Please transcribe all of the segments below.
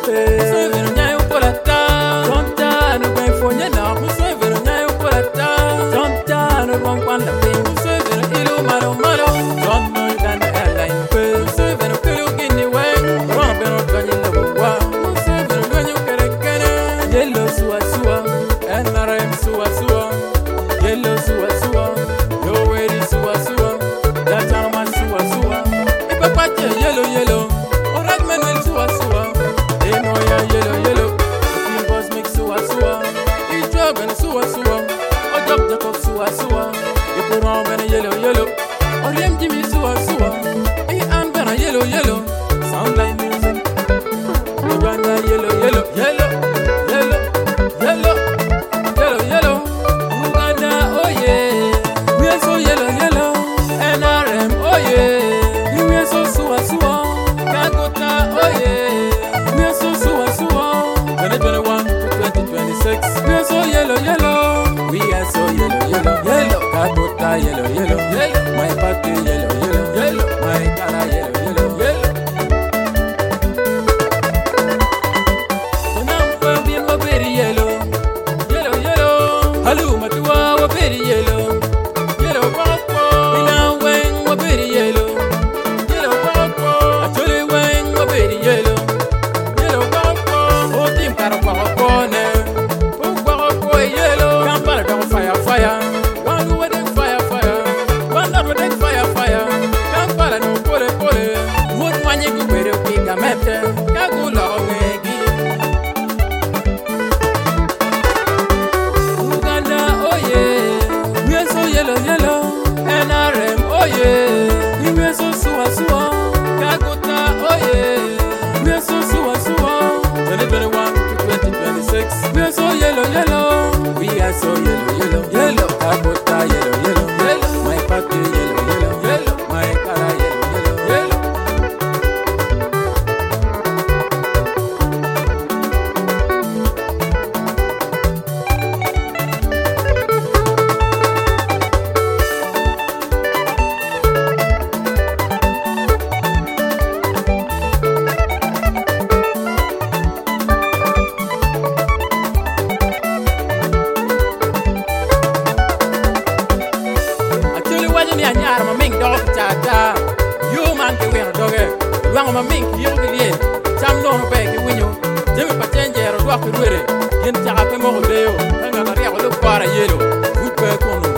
ma mink yo grie cham no no be ki winyo jemi pa chenjero do ko ruere yen ta pe mo de yo nga na ria lo para yelo gut pe kono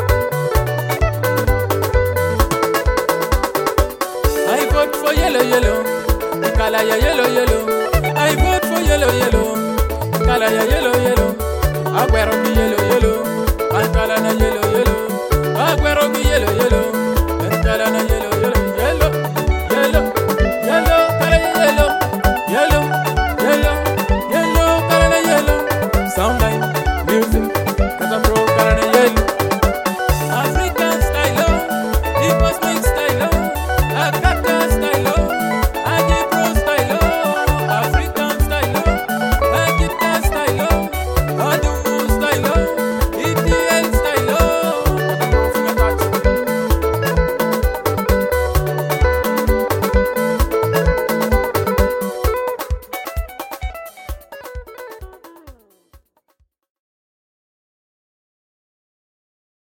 I vote for yellow yellow kala ya yellow yellow I vote for yellow yellow kala ya yellow yellow agwero mi yellow